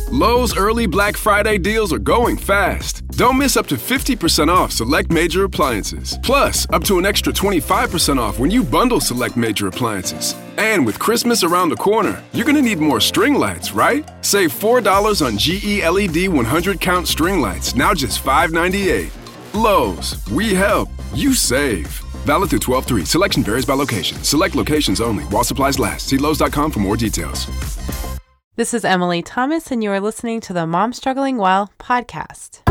Lowe's early Black Friday deals are going fast. Don't miss up to 50% off select major appliances. Plus, up to an extra 25% off when you bundle select major appliances. And with Christmas around the corner, you're going to need more string lights, right? Save $4 on GE LED 100 count string lights, now just $5.98. Lowe's, we help, you save. Valid through 12/3. Selection varies by location. Select locations only. While supplies last. See Lowe's.com for more details. This is Emily Thomas, and you are listening to the Mom Struggling Well podcast.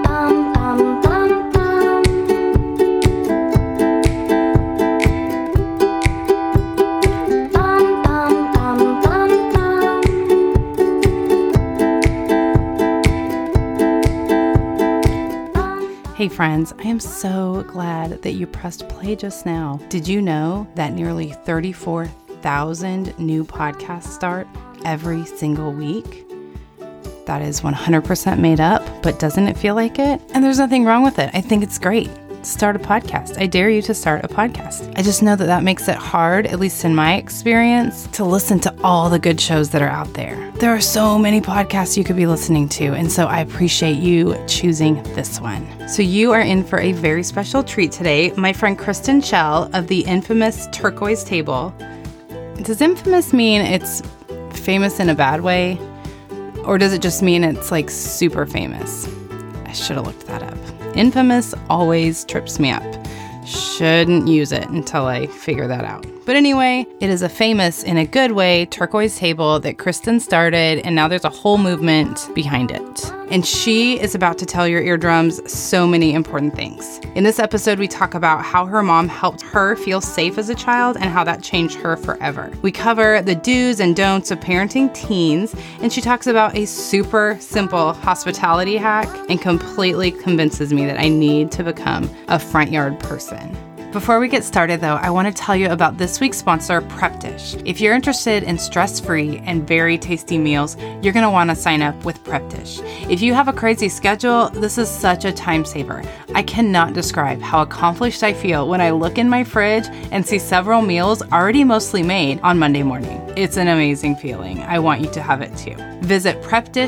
Hey friends, I am so glad that you pressed play just now. Did you know that nearly 34,000 new podcasts start every single week? That is 100% made up, but doesn't it feel like it? And there's nothing wrong with it. I think it's great. Start a podcast. I dare you to start a podcast. I just know that that makes it hard, at least in my experience, to listen to all the good shows that are out there. There are so many podcasts you could be listening to, and so I appreciate you choosing this one. So you are in for a very special treat today. My friend Kristen Schell of the infamous Turquoise Table. Does infamous mean it's famous in a bad way? Or does it just mean it's like super famous? I should have looked that up. Infamous always trips me up. Shouldn't use it until I figure that out. But anyway, it is a famous, in a good way, turquoise table that Kristen started, and now there's a whole movement behind it. And she is about to tell your eardrums so many important things. In this episode, we talk about how her mom helped her feel safe as a child and how that changed her forever. We cover the do's and don'ts of parenting teens, and she talks about a super simple hospitality hack and completely convinces me that I need to become a front yard person. Before we get started, though, I want to tell you about this week's sponsor, Prep Dish. If you're interested in stress-free and very tasty meals, you're going to want to sign up with Prep Dish. If you have a crazy schedule, this is such a time saver. I cannot describe how accomplished I feel when I look in my fridge and see several meals already mostly made on Monday morning. It's an amazing feeling. I want you to have it too. Visit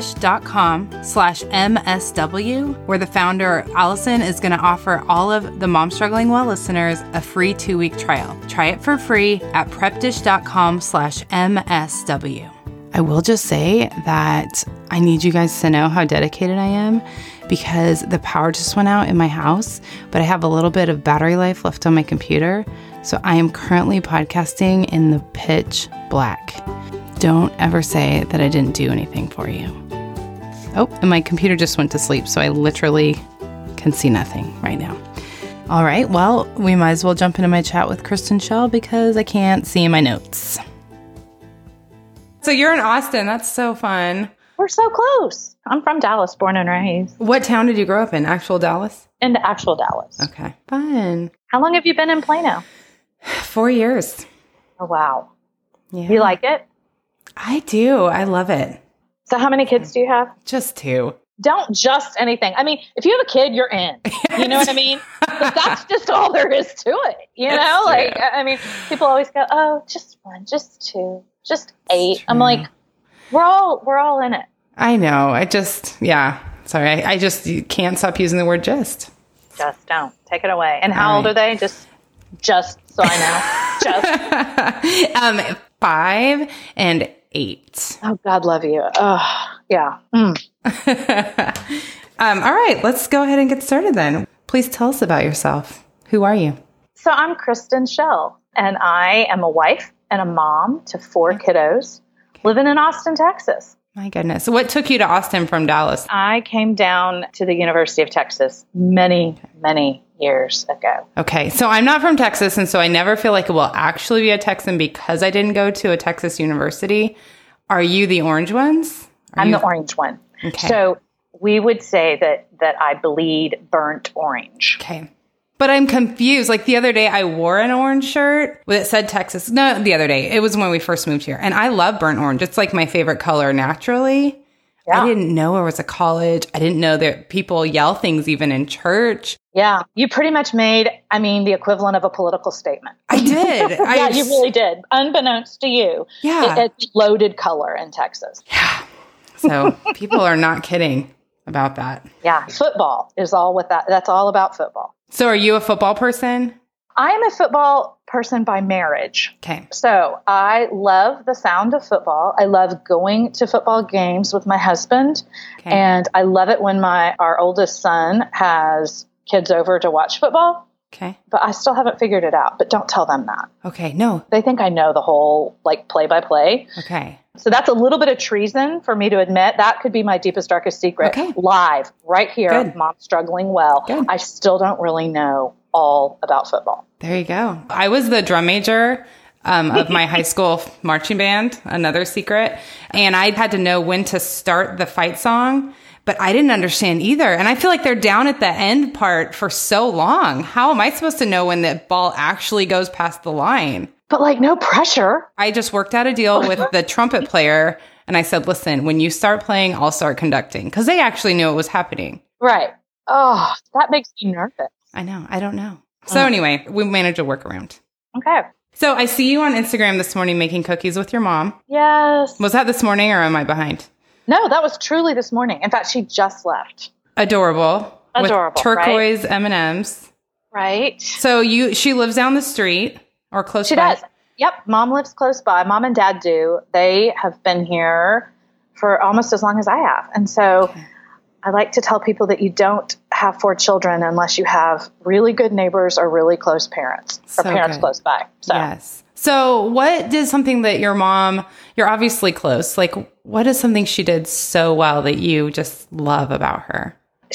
prepdish.com/MSW, where the founder, Allison, is going to offer all of the Mom Struggling Well listeners a free 2-week trial. Try it for free at prepdish.com/MSW. I will just say that I need you guys to know how dedicated I am because the power just went out in my house, but I have a little bit of battery life left on my computer. So I am currently podcasting in the pitch black. Don't ever say that I didn't do anything for you. Oh, and my computer just went to sleep, so I literally can see nothing right now. All right, well, we might as well jump into my chat with Kristen Schell because I can't see my notes. So you're in Austin. That's so fun. We're so close. I'm from Dallas, born and raised. What town did you grow up in? Actual Dallas? In actual Dallas. Okay, fun. How long have you been in Plano? 4 years. Oh, wow. Yeah. You like it? I do. I love it. So how many kids do you have? Just 2. Don't just anything. I mean, if you have a kid, you're in. You know what I mean? But that's just all there is to it. You know, like, I mean, people always go, oh, just 1, just 2, just 8. I'm like, we're all in it. I know. Sorry. I just can't stop using the word just. Just don't. Take it away. And how old are they? Just so I know. Just. 5 and 8. Oh, God love you. Oh, yeah. All right, let's go ahead and get started then. Please tell us about yourself. Who are you? So I'm Kristen Schell, and I am a wife and a mom to 4 kiddos living in Austin, Texas. My goodness. What took you to Austin from Dallas? I came down to the University of Texas many years ago. Okay, so I'm not from Texas, and so I never feel like it will actually be a Texan because I didn't go to a Texas university. Are you the orange ones? I'm the orange one. Okay. So we would say that I bleed burnt orange. Okay. But I'm confused. Like the other day, I wore an orange shirt that said Texas. No, the other day. It was when we first moved here. And I love burnt orange. It's like my favorite color naturally. Yeah. I didn't know there was a college. I didn't know that people yell things even in church. Yeah. You pretty much made, the equivalent of a political statement. I did. Yeah, you really did. Unbeknownst to you. Yeah. It's loaded color in Texas. Yeah. So people are not kidding about that. Yeah. Football is all with that. That's all about football. So are you a football person? I am a football person by marriage. Okay. So I love the sound of football. I love going to football games with my husband. Okay. And I love it when our oldest son has kids over to watch football. Okay. But I still haven't figured it out. But don't tell them that. Okay. No. They think I know the whole play-by-play. Okay. So that's a little bit of treason for me to admit. That could be my deepest, darkest secret. Okay. Live, right here. Good. Mom's struggling well. Good. I still don't really know all about football. There you go. I was the drum major of my high school marching band, another secret. And I had to know when to start the fight song, but I didn't understand either. And I feel like they're down at the end part for so long. How am I supposed to know when the ball actually goes past the line? But no pressure. I just worked out a deal with the trumpet player. And I said, listen, when you start playing, I'll start conducting. Because they actually knew it was happening. Right. Oh, that makes me nervous. I know. I don't know. So anyway, we managed a workaround. Okay. So I see you on Instagram this morning making cookies with your mom. Yes. Was that this morning or am I behind? No, that was truly this morning. In fact, she just left. Adorable. Adorable, With turquoise M&Ms. Right. So she lives down the street or close She by? does. Yep. Mom lives close by. Mom and dad do. They have been here for almost as long as I have. And so I like to tell people that you don't have 4 children unless you have really good neighbors or really close parents or parents close by. So. Yes. So what is something that your mom, you're obviously close, what is something she did so well that you just love about her?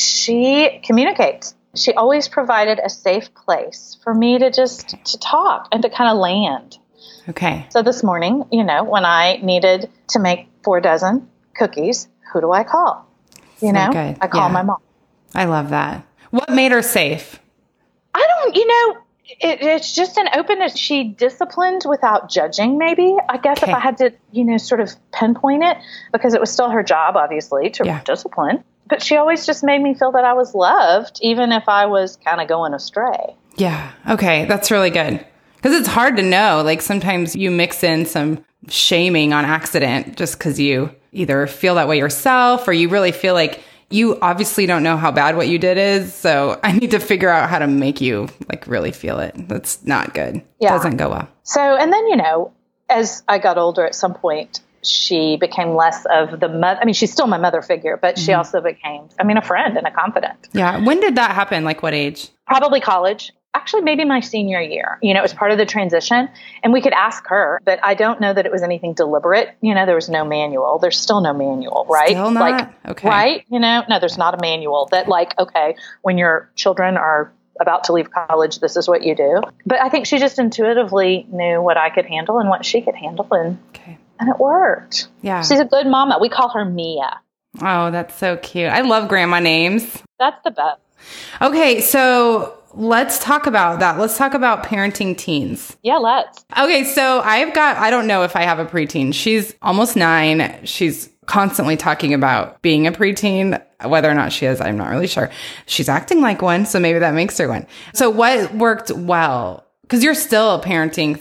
She communicates. She always provided a safe place for me to to talk and to kind of land. Okay. So this morning, when I needed to make 4 dozen cookies, who do I call? Good. I call my mom. I love that. What made her safe? I don't, it's just an openness. She disciplined without judging, maybe. I guess if I had to, sort of pinpoint it, because it was still her job, obviously, to discipline. But she always just made me feel that I was loved, even if I was kind of going astray. Yeah. Okay. That's really good. Because it's hard to know. Sometimes you mix in some shaming on accident just because you either feel that way yourself or you really feel like you obviously don't know how bad what you did is. So I need to figure out how to make you really feel it. That's not good. Yeah. Doesn't go well. So, and then, as I got older at some point, she became less of the mother. I mean, she's still my mother figure, but she also became, a friend and a confidant. Yeah. When did that happen? What age? Probably college. Actually, maybe my senior year. It was part of the transition. And we could ask her, but I don't know that it was anything deliberate. There was no manual. There's still no manual, right? Still not? Okay. Right? No, there's not a manual that okay, when your children are about to leave college, this is what you do. But I think she just intuitively knew what I could handle and what she could handle. And it worked. Yeah. She's a good mama. We call her Mia. Oh, that's so cute. I love grandma names. That's the best. Okay, so let's talk about that. Let's talk about parenting teens. Yeah, let's. Okay, so I don't know if I have a preteen. She's almost 9. She's constantly talking about being a preteen. Whether or not she is, I'm not really sure. She's acting like one, so maybe that makes her one. So what worked well? Because you're still parenting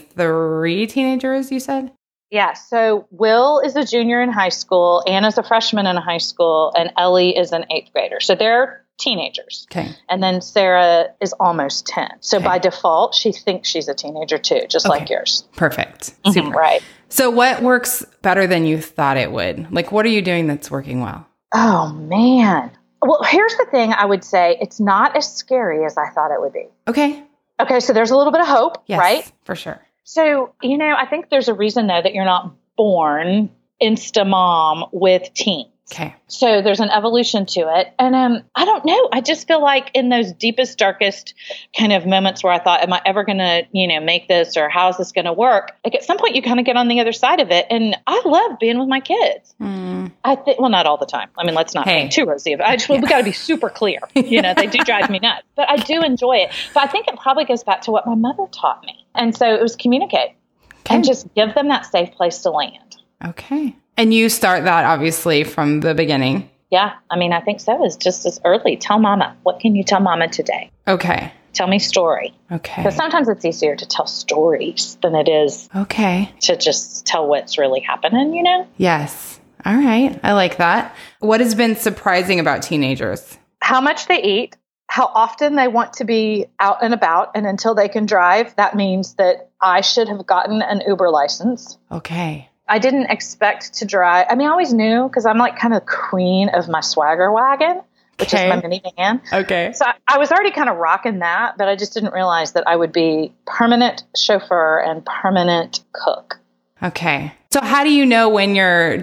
3 teenagers, you said? Yeah, so Will is a junior in high school, Anna's a freshman in high school, and Ellie is an 8th grader. So they're teenagers. Okay. And then Sarah is almost 10. So by default, she thinks she's a teenager too, just like yours. Perfect. Super. Right. So what works better than you thought it would? What are you doing that's working well? Oh, man. Well, here's the thing I would say. It's not as scary as I thought it would be. Okay. Okay, so there's a little bit of hope, right? For sure. So, I think there's a reason, though, that you're not born insta-mom with teens. Okay. So there's an evolution to it. And I don't know. I just feel like in those deepest, darkest kind of moments where I thought, am I ever going to, make this, or how is this going to work? At some point you kind of get on the other side of it. And I love being with my kids. I think, well, not all the time. I mean, let's not be too rosy. We got to be super clear. They do drive me nuts, but I do enjoy it. But I think it probably goes back to what my mother taught me. And so it was communicate and just give them that safe place to land. Okay. And you start that obviously from the beginning. Yeah. I mean, I think so. It's just as early. Tell mama. What can you tell mama today? Okay. Tell me story. Okay. Because sometimes it's easier to tell stories than it is to just tell what's really happening, Yes. All right. I like that. What has been surprising about teenagers? How much they eat, how often they want to be out and about. And until they can drive, that means that I should have gotten an Uber license. Okay. I didn't expect to drive. I mean, I always knew because I'm like kind of queen of my swagger wagon, which is my minivan. Okay. So I was already kind of rocking that, but I just didn't realize that I would be permanent chauffeur and permanent cook. Okay. So how do you know when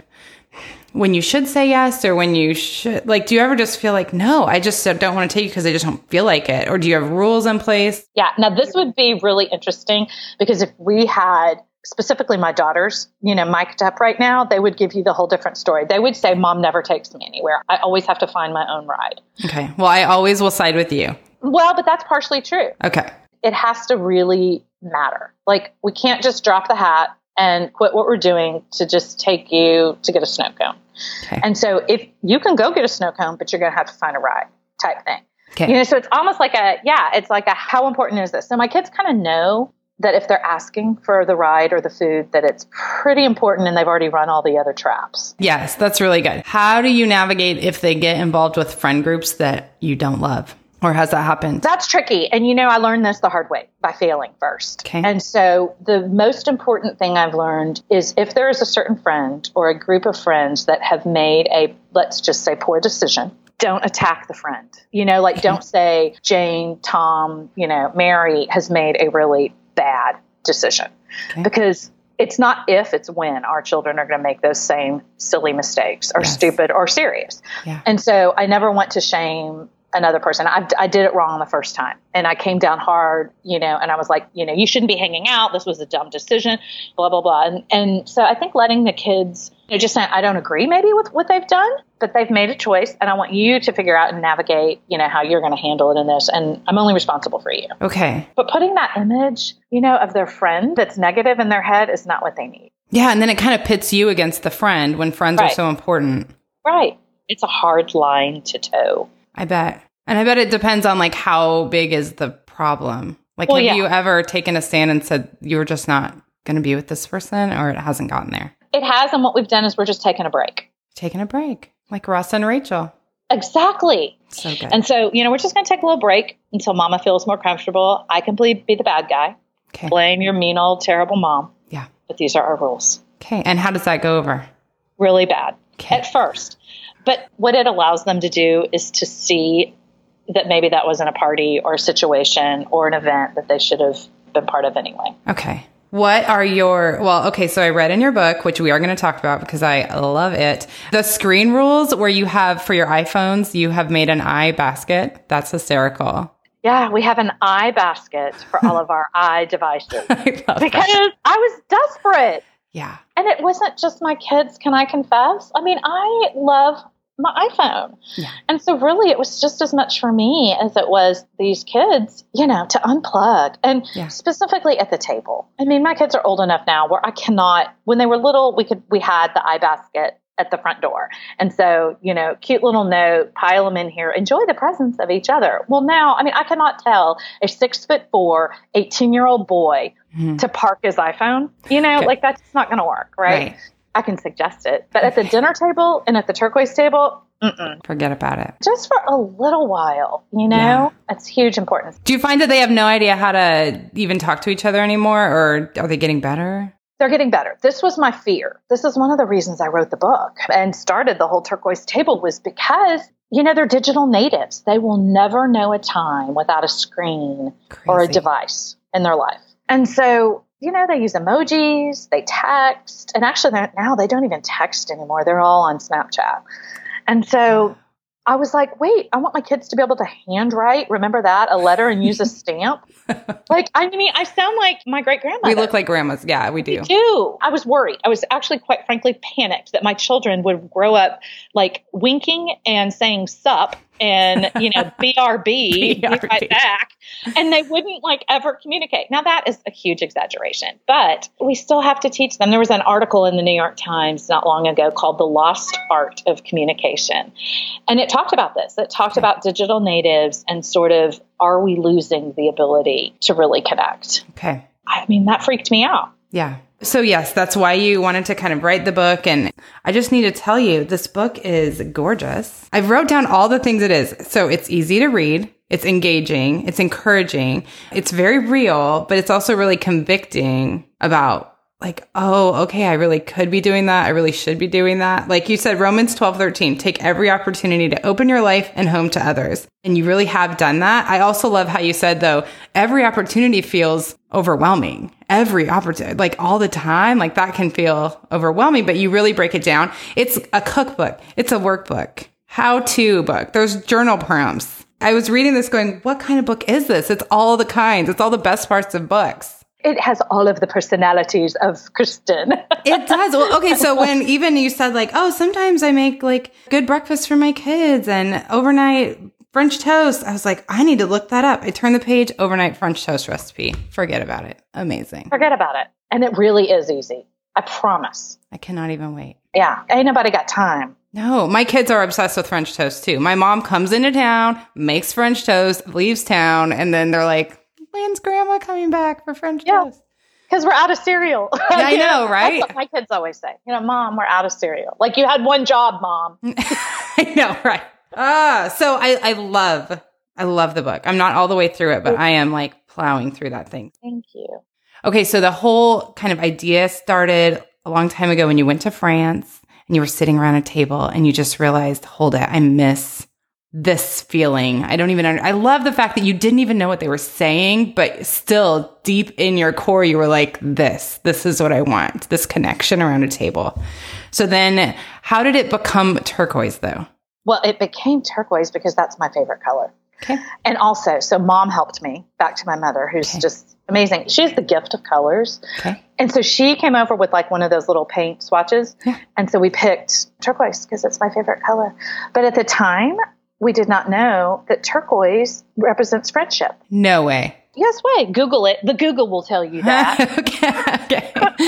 you should say yes or when you should, like, do you ever just feel like, no, I just don't want to take you because I just don't feel like it? Or do you have rules in place? Yeah. Now, this would be really interesting because if we had specifically my daughters, mic'd up right now, they would give you the whole different story. They would say, Mom never takes me anywhere. I always have to find my own ride. Okay. Well, I always will side with you. Well, but that's partially true. Okay. It has to really matter. Like, we can't just drop the hat and quit what we're doing to just take you to get a snow cone. Okay. And so if you can go get a snow cone, but you're going to have to find a ride type thing. Okay. So it's almost like how important is this? So my kids kind of know that if they're asking for the ride or the food, that it's pretty important and they've already run all the other traps. Yes, that's really good. How do you navigate if they get involved with friend groups that you don't love? Or has that happened? That's tricky. And, I learned this the hard way by failing first. Okay. And so the most important thing I've learned is if there is a certain friend or a group of friends that have made a, let's just say, poor decision, don't attack the friend. Don't say Jane, Tom, Mary has made a really bad decision. Okay. Because it's not if, it's when our children are going to make those same silly mistakes or stupid or serious. Yeah. And so I never want to shame another person. I did it wrong the first time and I came down hard, and I was like, you shouldn't be hanging out. This was a dumb decision, blah, blah, blah. And so I think letting the kids, just saying, I don't agree maybe with what they've done, but they've made a choice and I want you to figure out and navigate, how you're going to handle it in this. And I'm only responsible for you. Okay. But putting that image, of their friend that's negative in their head is not what they need. Yeah. And then it kind of pits you against the friend when friends are so important. Right. It's a hard line to toe. I bet. And I bet it depends on like how big is the problem. Like, have you ever taken a stand and said you're just not going to be with this person, or it hasn't gotten there? It has. And what we've done is we're just taking a break. Taking a break. Like Russ and Rachel. Exactly. So good. And so, we're just going to take a little break until Mama feels more comfortable. I can be the bad guy. Okay. Blame your mean old terrible mom. Yeah. But these are our rules. Okay. And how does that go over? Really bad at first. But what it allows them to do is to see that maybe that wasn't a party or a situation or an event that they should have been part of anyway. Okay. What are so I read in your book, which we are going to talk about because I love it, the screen rules where you have for your iPhones, you have made an eye basket. That's hysterical. Yeah, we have an eye basket for all of our eye devices. Because I was desperate. Yeah. And it wasn't just my kids, can I confess? I mean, I love my iPhone. Yeah. And so really it was just as much for me as it was these kids, to unplug and specifically at the table. I mean, my kids are old enough now where I cannot, when they were little, we had the eye basket at the front door. And so, cute little note, pile them in here, enjoy the presence of each other. Well, now, I mean, I cannot tell a 6'4", 18-year-old boy to park his iPhone, like that's not going to work. Right. I can suggest it. But at the dinner table and at the turquoise table, forget about it. Just for a little while, It's huge importance. Do you find that they have no idea how to even talk to each other anymore, or are they getting better? They're getting better. This was my fear. This is one of the reasons I wrote the book and started the whole turquoise table was because, they're digital natives. They will never know a time without a screen or a device in their life. And so, they use emojis, they text, and actually now they don't even text anymore. They're all on Snapchat. And so I was like, wait, I want my kids to be able to handwrite, remember that, a letter and use a stamp. I sound like my great-grandmother. We look like grandmas. Yeah, we do. We do. I was worried. I was actually quite frankly panicked that my children would grow up like winking and saying sup and, BRB, be right back. And they wouldn't ever communicate. Now that is a huge exaggeration, but we still have to teach them. There was an article in the New York Times not long ago called The Lost Art of Communication. And it talked about this. It talked about digital natives and sort of, are we losing the ability to really connect? Okay. I mean, that freaked me out. Yeah. So yes, that's why you wanted to kind of write the book. And I just need to tell you, this book is gorgeous. I've wrote down all the things it is. So it's easy to read. It's engaging. It's encouraging. It's very real, but it's also really convicting about like, oh, okay, I really could be doing that. I really should be doing that. Like you said, Romans 12:13, take every opportunity to open your life and home to others. And you really have done that. I also love how you said, though, every opportunity feels overwhelming. Every opportunity, like all the time, like that can feel overwhelming, but you really break it down. It's a cookbook. It's a workbook, how-to book. There's journal prompts. I was reading this going, what kind of book is this? It's all the kinds. It's all the best parts of books. It has all of the personalities of Kristen. It does. Well, okay. So when even you said like, oh, sometimes I make like good breakfast for my kids and overnight French toast. I was like, I need to look that up. I turned the page, overnight French toast recipe. Forget about it. Amazing. Forget about it. And it really is easy. I promise. I cannot even wait. Yeah. Ain't nobody got time. No, my kids are obsessed with French toast too. My mom comes into town, makes French toast, leaves town, and then they're like, when's grandma coming back for French toast? Because we're out of cereal. I know, right? That's what my kids always say. Mom, we're out of cereal. Like you had one job, Mom. I know, right? So I love the book. I'm not all the way through it, but I am like plowing through that thing. Thank you. Okay, so the whole kind of idea started a long time ago when you went to France and you were sitting around a table and you just realized, hold it, I miss this feeling. I love the fact that you didn't even know what they were saying, but still deep in your core, you were like, this is what I want, this connection around a table. So then how did it become turquoise though? Well, it became turquoise because that's my favorite color. Okay. And also, so Mom helped me, back to my mother, who's just amazing. She has the gift of colors. Okay. And so she came over with like one of those little paint swatches. Yeah. And so we picked turquoise because it's my favorite color. But at the time, we did not know that turquoise represents friendship. No way. Yes way. Google it. The Google will tell you that. Okay.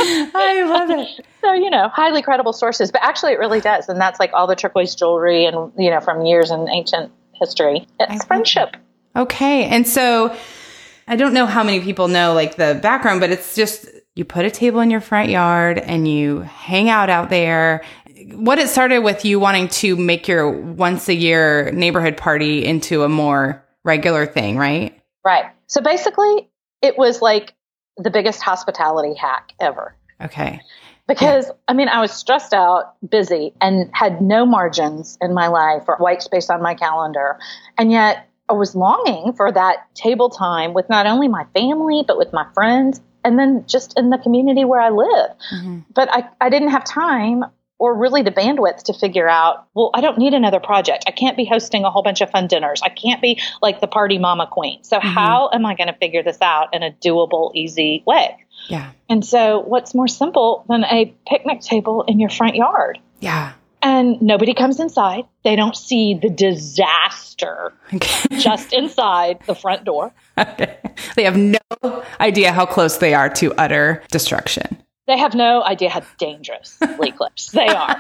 I love it. So, highly credible sources, but actually it really does. And that's like all the turquoise jewelry and, from years in ancient history. It's friendship. Okay. And so I don't know how many people know like the background, but it's just you put a table in your front yard and you hang out there. What it started with you wanting to make your once a year neighborhood party into a more regular thing, right? Right. So basically it was like the biggest hospitality hack ever. Okay. Because, I was stressed out, busy, and had no margins in my life or white space on my calendar. And yet I was longing for that table time with not only my family, but with my friends, and then just in the community where I live. Mm-hmm. But I didn't have time or really the bandwidth to figure out, well, I don't need another project. I can't be hosting a whole bunch of fun dinners. I can't be like the party mama queen. So how am I going to figure this out in a doable, easy way? Yeah. And so what's more simple than a picnic table in your front yard? Yeah. And nobody comes inside. They don't see the disaster just inside the front door. Okay. They have no idea how close they are to utter destruction. They have no idea how dangerously close they are.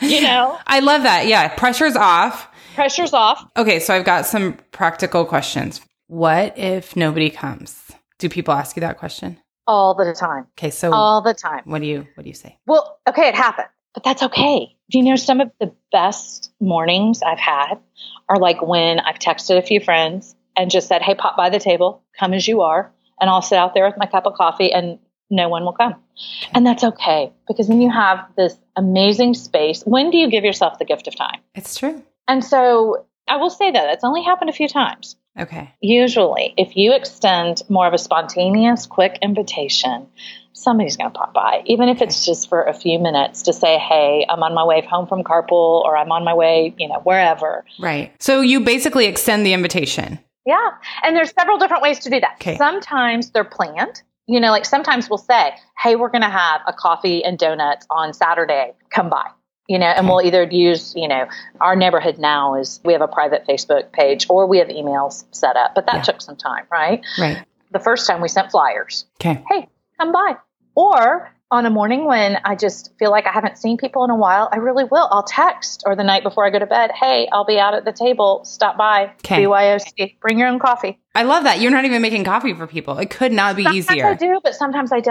I love that. Yeah. Pressure's off. Pressure's off. Okay. So I've got some practical questions. What if nobody comes? Do people ask you that question? All the time. Okay. So all the time. What do you say? Well, okay, it happened, but that's okay. Some of the best mornings I've had are like when I've texted a few friends and just said, hey, pop by the table, come as you are. And I'll sit out there with my cup of coffee and no one will come. And that's okay, because then you have this amazing space. When do you give yourself the gift of time? It's true. And so I will say that it's only happened a few times. Okay. Usually, if you extend more of a spontaneous, quick invitation, somebody's going to pop by, even if it's just for a few minutes to say, hey, I'm on my way home from carpool, or I'm on my way, wherever. Right. So you basically extend the invitation. Yeah. And there's several different ways to do that. Okay. Sometimes they're planned. Like sometimes we'll say, hey, we're going to have a coffee and donuts on Saturday. Come by. And we'll either use, our neighborhood now is we have a private Facebook page or we have emails set up, but that took some time, right? Right. The first time we sent flyers. Okay. Hey, come by. Or on a morning when I just feel like I haven't seen people in a while, I really will. I'll text, or the night before I go to bed, hey, I'll be out at the table. Stop by. Okay. BYOC. Bring your own coffee. I love that. You're not even making coffee for people. It could not be easier. Sometimes I do, but sometimes I don't.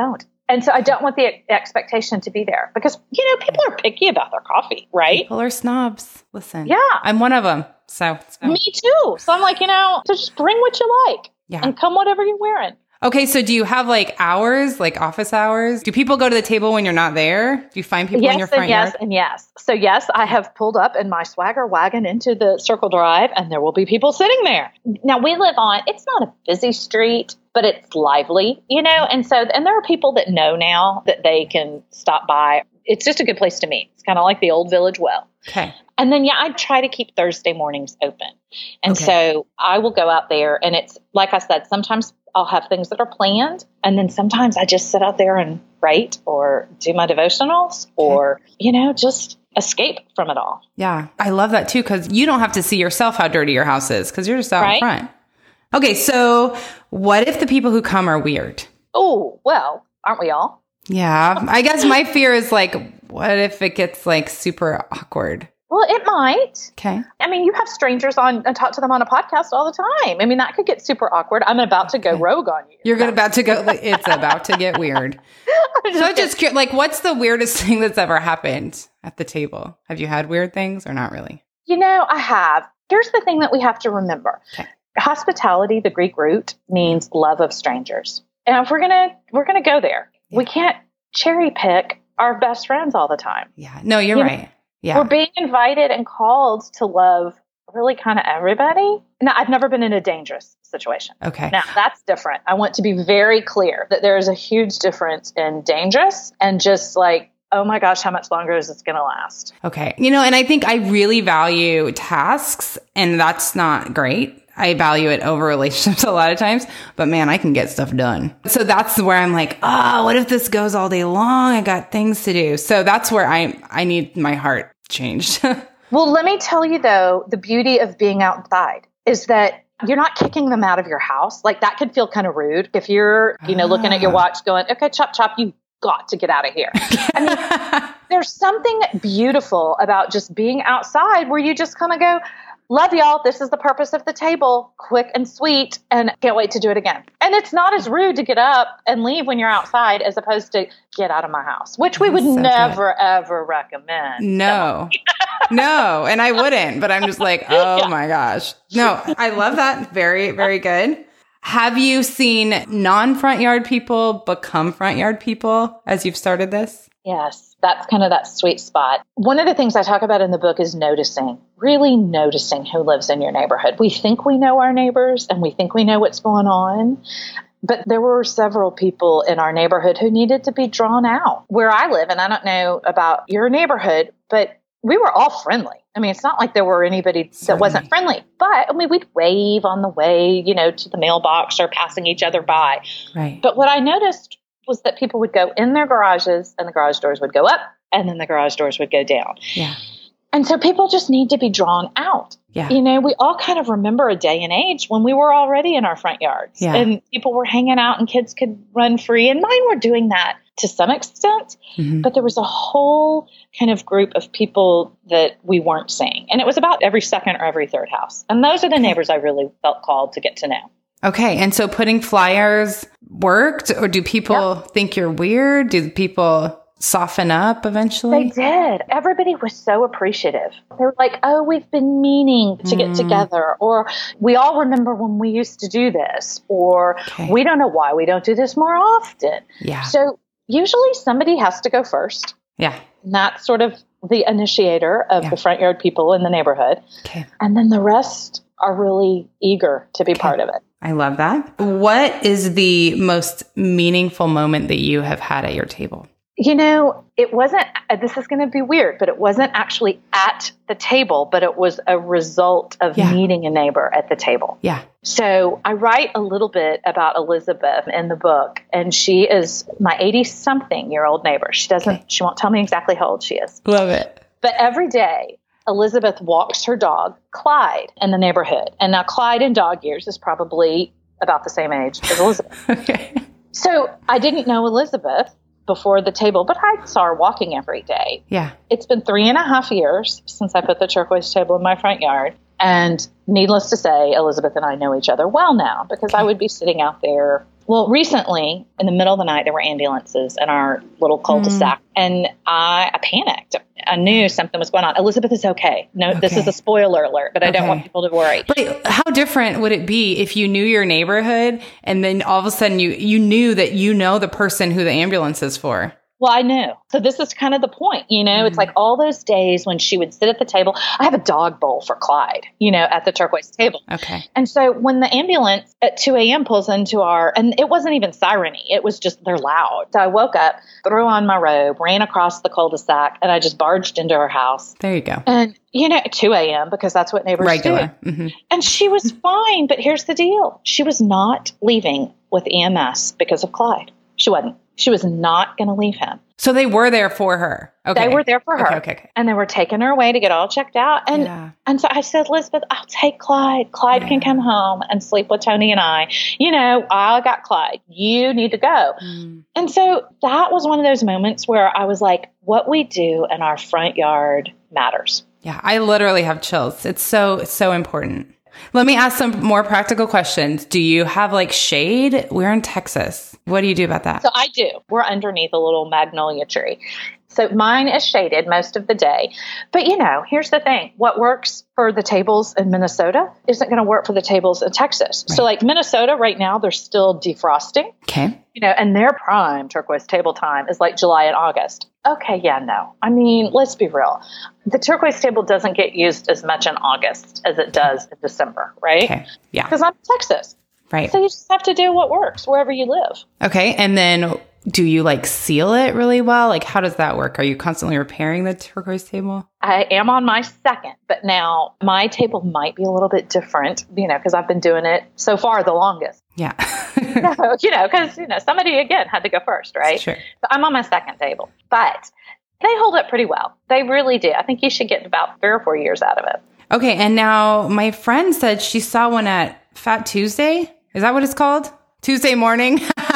And so I don't want the expectation to be there because, people are picky about their coffee, right? People are snobs. Listen. Yeah. I'm one of them. So. Me too. So I'm like, so just bring what you like and come whatever you're wearing. Okay, so do you have hours, office hours? Do people go to the table when you're not there? Do you find people in your front yard? Yes, and yes. So yes, I have pulled up in my Swagger wagon into the Circle Drive, and there will be people sitting there. Now we live on, it's not a busy street, but it's lively, and there are people that know now that they can stop by. It's just a good place to meet. It's kind of like the old Village Well. Okay. And then, I try to keep Thursday mornings open. And so I will go out there, and it's, like I said, sometimes I'll have things that are planned. And then sometimes I just sit out there and write or do my devotionals or, just escape from it all. Yeah. I love that too, because you don't have to see yourself how dirty your house is because you're just out in front. Okay. So what if the people who come are weird? Oh, well, aren't we all? Yeah. I guess my fear is what if it gets super awkward? Well, it might. Okay. You have strangers on and talk to them on a podcast all the time. That could get super awkward. I'm about to go rogue on you. You're about to go. It's about to get weird. So just what's the weirdest thing that's ever happened at the table? Have you had weird things or not really? I have. Here's the thing that we have to remember. Okay. Hospitality, the Greek root, means love of strangers. And if we're gonna go there, we can't cherry pick our best friends all the time. Yeah. No, you're right. Yeah. We're being invited and called to love really kind of everybody. Now, I've never been in a dangerous situation. Okay. Now, that's different. I want to be very clear that there is a huge difference in dangerous and just oh my gosh, how much longer is this going to last? Okay. And I think I really value tasks, and that's not great. I value it over relationships a lot of times, but man, I can get stuff done. So that's where I'm what if this goes all day long? I got things to do. So that's where I need my heart changed. Well, let me tell you though, the beauty of being outside is that you're not kicking them out of your house. That could feel kind of rude if you're, looking at your watch going, okay, chop, chop, you got to get out of here. There's something beautiful about just being outside where you just kind of go, love y'all. This is the purpose of the table. Quick and sweet. And can't wait to do it again. And it's not as rude to get up and leave when you're outside as opposed to get out of my house, which we would never, ever recommend. No, no. And I wouldn't, but I'm just oh my gosh. No, I love that. Very, very good. Have you seen non-front yard people become front yard people as you've started this? Yes, that's kind of that sweet spot. One of the things I talk about in the book is really noticing who lives in your neighborhood. We think we know our neighbors and we think we know what's going on, but there were several people in our neighborhood who needed to be drawn out. Where I live, and I don't know about your neighborhood, but we were all friendly. It's not like there were anybody that wasn't friendly, but we'd wave on the way, to the mailbox or passing each other by. Right. But what I noticed was that people would go in their garages and the garage doors would go up and then the garage doors would go down. Yeah. And so people just need to be drawn out. Yeah. We all kind of remember a day and age when we were already in our front yards and people were hanging out and kids could run free. And mine were doing that to some extent, but there was a whole kind of group of people that we weren't seeing. And it was about every second or every third house. And those are the neighbors I really felt called to get to know. Okay. And so putting flyers worked, or do people think you're weird? Do people soften up eventually? They did. Everybody was so appreciative. They were like, oh, we've been meaning to get together, or we all remember when we used to do this, or we don't know why we don't do this more often. Yeah. So usually somebody has to go first. Yeah. And that's sort of the initiator of the front yard people in the neighborhood. Okay. And then the rest are really eager to be part of it. I love that. What is the most meaningful moment that you have had at your table? It wasn't, this is going to be weird, but it wasn't actually at the table, but it was a result of meeting a neighbor at the table. Yeah. So I write a little bit about Elizabeth in the book, and she is my 80-something-year-old neighbor. She won't tell me exactly how old she is. Love it. But every day, Elizabeth walks her dog, Clyde, in the neighborhood. And now Clyde in dog years is probably about the same age as Elizabeth. Okay. So I didn't know Elizabeth before the table, but I saw her walking every day. Yeah. It's been 3.5 years since I put the turquoise table in my front yard. And needless to say, Elizabeth and I know each other well now because I would be sitting out there Well, recently, in the middle of the night, there were ambulances in our little cul-de-sac, and I panicked. I knew something was going on. Elizabeth is okay. No, This is a spoiler alert, but I don't want people to worry. But how different would it be if you knew your neighborhood and then all of a sudden you knew that the person who the ambulance is for? Well, I knew. So this is kind of the point, It's like all those days when she would sit at the table. I have a dog bowl for Clyde, at the turquoise table. Okay. And so when the ambulance at 2 a.m. pulls into and it wasn't even siren-y. It was just, they're loud. So I woke up, threw on my robe, ran across the cul-de-sac, and I just barged into her house. There you go. And, at 2 a.m. because that's what neighbors do. Mm-hmm. And she was fine. But here's the deal. She was not leaving with EMS because of Clyde. She wasn't. She was not going to leave him. So they were there for her. Okay. They were there for her. Okay. And they were taking her away to get all checked out. And so I said, Elizabeth, I'll take Clyde. Clyde can come home and sleep with Tony and I. I got Clyde. You need to go. And so that was one of those moments where I was like, what we do in our front yard matters. Yeah, I literally have chills. It's so important. Let me ask some more practical questions. Do you have shade? We're in Texas. What do you do about that? So I do. We're underneath a little magnolia tree. So mine is shaded most of the day. But, here's the thing. What works for the tables in Minnesota isn't going to work for the tables in Texas. Right. So Minnesota right now, they're still defrosting. Okay. And their prime turquoise table time is July and August. Okay, yeah, no. I mean, let's be real. The turquoise table doesn't get used as much in August as it does in December, right? Okay, yeah. Because I'm in Texas. Right. So you just have to do what works wherever you live. Okay, and then do you seal it really well? How does that work? Are you constantly repairing the turquoise table? I am on my second, but now my table might be a little bit different, because I've been doing it so far the longest. Yeah. Because, somebody, again, had to go first, right? Sure. So I'm on my second table, but they hold up pretty well. They really do. I think you should get about 3 or 4 years out of it. Okay. And now my friend said she saw one at Fat Tuesday. Is that what it's called? Tuesday morning?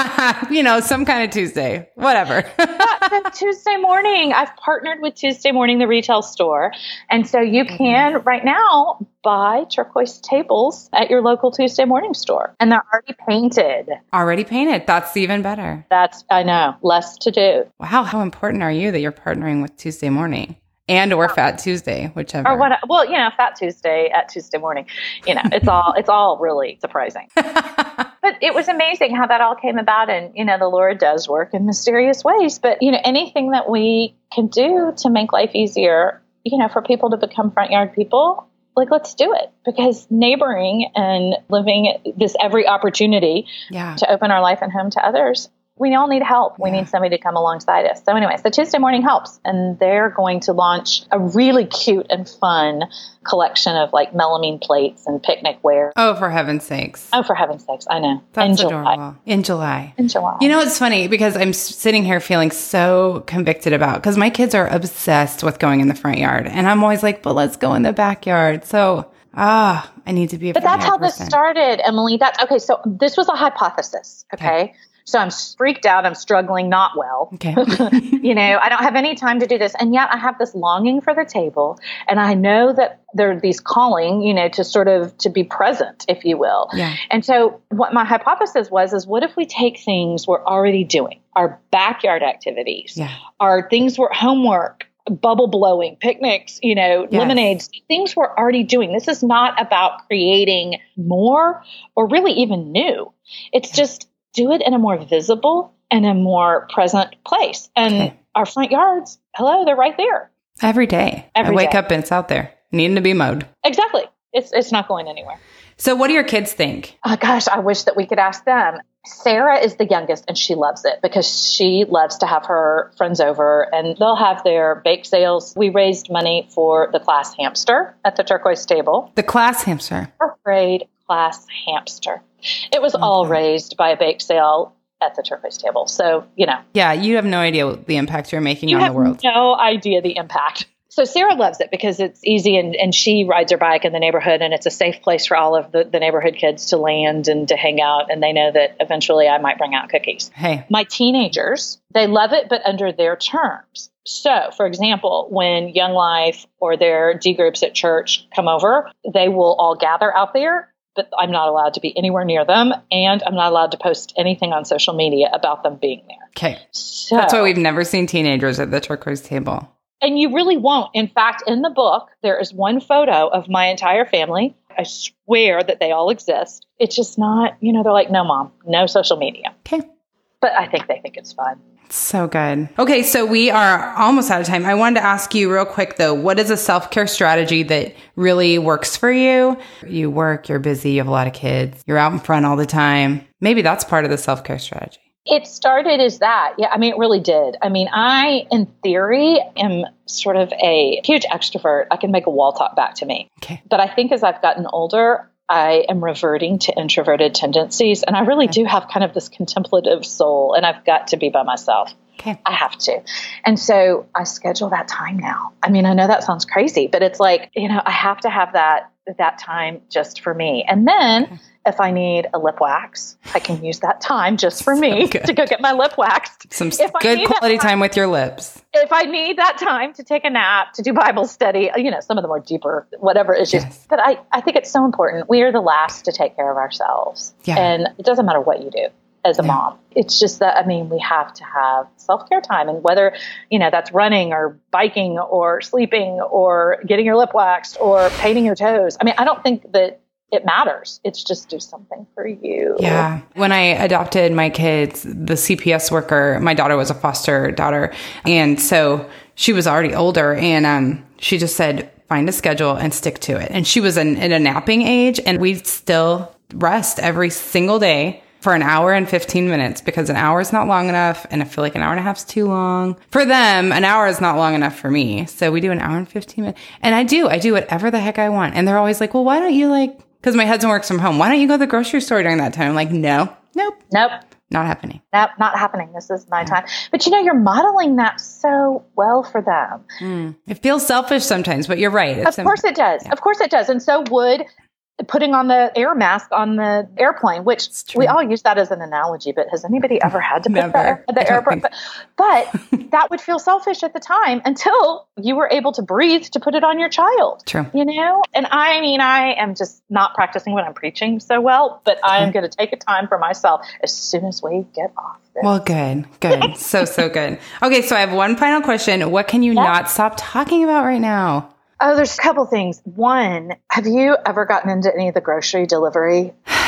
Some kind of Tuesday. Whatever. Tuesday morning. I've partnered with Tuesday Morning, the retail store. And so you can right now buy turquoise tables at your local Tuesday Morning store. And they're already painted. Already painted. That's even better. I know, less to do. Wow. How important are you that you're partnering with Tuesday Morning? Or Fat Tuesday, whichever. Or what? Well, Fat Tuesday at Tuesday Morning. It's all really surprising. But it was amazing how that all came about, and the Lord does work in mysterious ways. But anything that we can do to make life easier, for people to become front yard people, let's do it, because neighboring and living this every opportunity to open our life and home to others. We all need help. We need somebody to come alongside us. So anyway, so Tuesday Morning helps. And they're going to launch a really cute and fun collection of melamine plates and picnic ware. Oh, for heaven's sakes. Oh, for heaven's sakes. I know. That's adorable. In July. It's funny because I'm sitting here feeling so convicted because my kids are obsessed with going in the front yard. And I'm always like, but let's go in the backyard. So I need to be a front yard person. But that's how this started, Emily. Okay. So this was a hypothesis. Okay. So I'm freaked out. I'm struggling not well. Okay. I don't have any time to do this. And yet I have this longing for the table. And I know that there are these calling, to sort of to be present, if you will. Yeah. And so what my hypothesis is what if we take things we're already doing, our backyard activities, our things we're homework, bubble blowing, picnics, lemonades, things we're already doing. This is not about creating more or really even new. It's just do it in a more visible and a more present place. And our front yards, they're right there. Every day. I wake up and it's out there, needing to be mowed. Exactly. It's not going anywhere. So what do your kids think? Oh, gosh, I wish that we could ask them. Sarah is the youngest, and she loves it because she loves to have her friends over, and they'll have their bake sales. We raised money for the class hamster at the turquoise table. The class hamster? Fourth grade class hamster. It was all raised by a bake sale at the turquoise table. So, Yeah, you have no idea the impact you're making on the world. You have no idea the impact. So Sarah loves it because it's easy and she rides her bike in the neighborhood, and it's a safe place for all of the neighborhood kids to land and to hang out. And they know that eventually I might bring out cookies. Hey, my teenagers, they love it, but under their terms. So, for example, when Young Life or their D groups at church come over, they will all gather out there. but I'm not allowed to be anywhere near them. And I'm not allowed to post anything on social media about them being there. Okay. So, that's why we've never seen teenagers at the turquoise table. And you really won't. In fact, in the book, there is one photo of my entire family. I swear that they all exist. It's just not, they're like, no, Mom, no social media. Okay. But I think they think it's fun. So good. Okay, so we are almost out of time. I wanted to ask you real quick, though, what is a self-care strategy that really works for you? You work, you're busy, you have a lot of kids, you're out in front all the time. Maybe that's part of the self-care strategy. It started as that. Yeah, it really did. I, in theory, am sort of a huge extrovert. I can make a wall talk back to me. Okay. But I think as I've gotten older, I am reverting to introverted tendencies. And I really do have kind of this contemplative soul, and I've got to be by myself. Okay. I have to. And so I schedule that time now. I know that sounds crazy, but it's like, I have to have that time just for me. And then if I need a lip wax, I can use that time just for me to go get my lip waxed. Some good quality time with your lips. If I need that time to take a nap, to do Bible study, some of the more deeper, whatever issues. Yes. But I think it's so important. We are the last to take care of ourselves. Yeah. And it doesn't matter what you do as a mom. It's just that, we have to have self-care time. And whether, that's running or biking or sleeping or getting your lip waxed or painting your toes. I don't think that it matters. It's just do something for you. Yeah. When I adopted my kids, the CPS worker, my daughter was a foster daughter. And so she was already older, and she just said, find a schedule and stick to it. And she was in a napping age, and we still rest every single day for an hour and 15 minutes, because an hour is not long enough. And I feel like an hour and a half is too long for them. An hour is not long enough for me. So we do an hour and 15 minutes. And I do whatever the heck I want. And they're always like, well, why don't you because my husband works from home, why don't you go to the grocery store during that time? I'm like, nope. Not happening. Nope, not happening. This is my time. But you're modeling that so well for them. It feels selfish sometimes, but you're right. Of course it does. Yeah. Of course it does. And so would putting on the air mask on the airplane, which we all use that as an analogy, but has anybody ever had to put the airplane? But that would feel selfish at the time until you were able to breathe to put it on your child. True. And I am just not practicing what I'm preaching so well, but I am going to take a time for myself as soon as we get off this. Well, good. So good. Okay, so I have one final question. What can you not stop talking about right now? Oh, there's a couple things. One, have you ever gotten into any of the grocery delivery?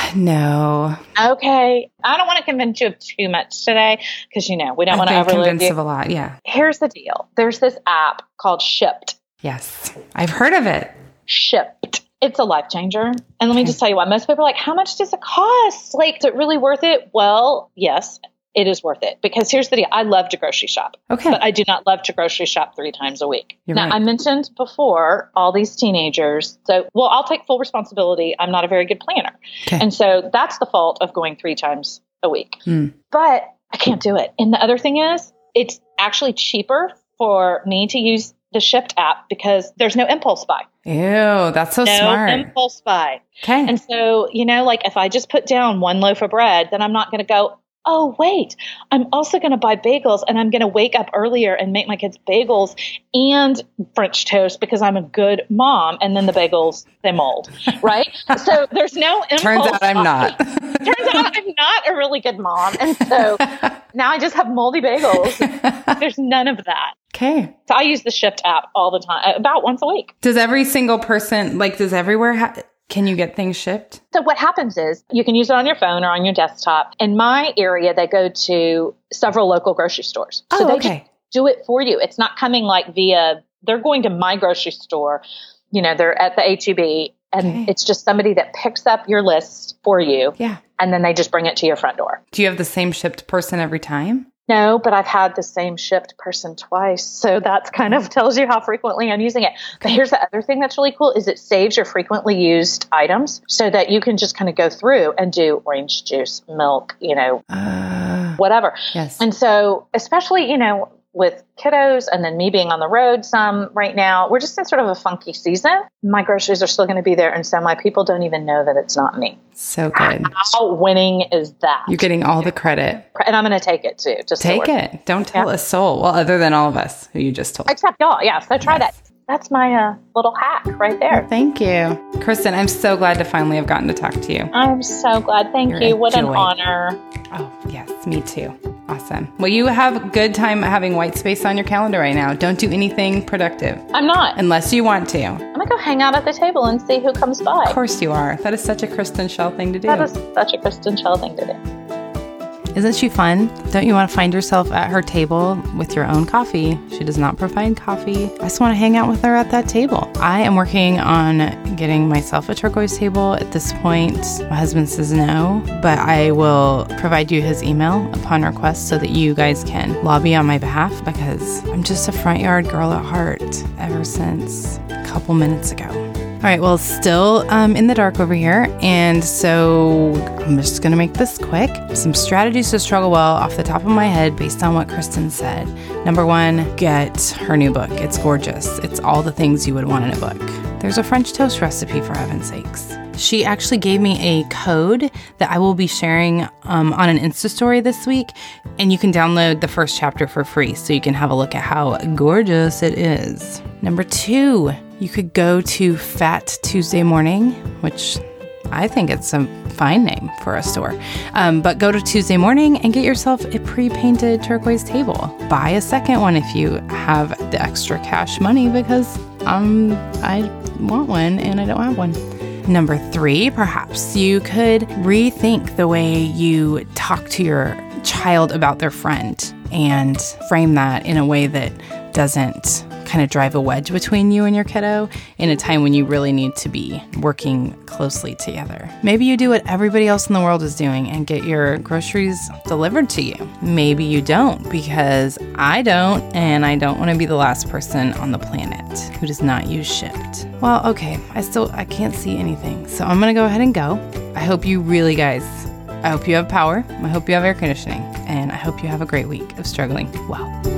No. Okay. I don't want to convince you of too much today because, we don't want to overload you. Convinced of a lot, yeah. Here's the deal. There's this app called Shipt. Yes. I've heard of it. Shipt. It's a life changer. And let me just tell you what, most people are like, how much does it cost? Is it really worth it? Well, yes. It is worth it, because here's the deal. I love to grocery shop, but I do not love to grocery shop 3 times a week. Now, I mentioned before all these teenagers. So, I'll take full responsibility. I'm not a very good planner. Okay. And so that's the fault of going 3 times a week. But I can't do it. And the other thing is, it's actually cheaper for me to use the Shipt app because there's no impulse buy. Ew, that's so smart. No impulse buy. Okay. And so, if I just put down 1 loaf of bread, then I'm not going to go, oh, wait, I'm also going to buy bagels, and I'm going to wake up earlier and make my kids bagels and French toast because I'm a good mom. And then the bagels, they mold, right? So there's no impulse. Turns out I'm not. Turns out I'm not a really good mom. And so now I just have moldy bagels. There's none of that. Okay. So I use the Shipt app all the time, about once a week. Does every single person, does everywhere can you get things shipped? So what happens is you can use it on your phone or on your desktop. In my area, they go to several local grocery stores. So they just do it for you. It's not coming they're going to my grocery store. They're at the H-E-B, and it's just somebody that picks up your list for you. Yeah. And then they just bring it to your front door. Do you have the same shipped person every time? No, but I've had the same shipped person twice. So that's kind of tells you how frequently I'm using it. But here's the other thing that's really cool is it saves your frequently used items so that you can just kind of go through and do orange juice, milk, whatever. Yes. And so especially, with kiddos and then me being on the road some right now, we're just in sort of a funky season. My groceries are still going to be there. And so my people don't even know that it's not me. So good. How winning is that? You're getting all the credit. And I'm going to take it too. Just take it. Don't tell a soul. Well, other than all of us who you just told. Except y'all. Yeah. So try that. that's my little hack right there. Thank you. Kristen, I'm so glad to finally have gotten to talk to you. I'm so glad. Thank you. What an honor. Oh, yes, me too. Awesome. Well, you have a good time having white space on your calendar right now. Don't do anything productive. I'm not. Unless you want to. I'm going to go hang out at the table and see who comes by. Of course you are. That is such a Kristen Schell thing to do. That is such a Kristen Schell thing to do. Isn't she fun? Don't you want to find yourself at her table with your own coffee? She does not provide coffee. I just want to hang out with her at that table. I am working on getting myself a turquoise table at this point. My husband says no, but I will provide you his email upon request so that you guys can lobby on my behalf, because I'm just a front yard girl at heart ever since a couple minutes ago. All right, well, still in the dark over here, and so I'm just going to make this quick. Some strategies to struggle well off the top of my head based on what Kristen said. Number 1, get her new book. It's gorgeous. It's all the things you would want in a book. There's a French toast recipe, for heaven's sakes. She actually gave me a code that I will be sharing on an Insta story this week, and you can download the first chapter for free so you can have a look at how gorgeous it is. Number 2, you could go to Fat Tuesday Morning, which I think it's a fine name for a store. But go to Tuesday Morning and get yourself a pre-painted turquoise table. Buy a second one if you have the extra cash money, because I want one and I don't have one. Number 3, perhaps you could rethink the way you talk to your child about their friend and frame that in a way that doesn't kind of drive a wedge between you and your kiddo in a time when you really need to be working closely together. Maybe you do what everybody else in the world is doing and get your groceries delivered to you. Maybe you don't, because I don't, and I don't want to be the last person on the planet who does not use Shipt. Well, okay, I can't see anything, so I'm going to go ahead and go. I hope you have power. I hope you have air conditioning, and I hope you have a great week of struggling well.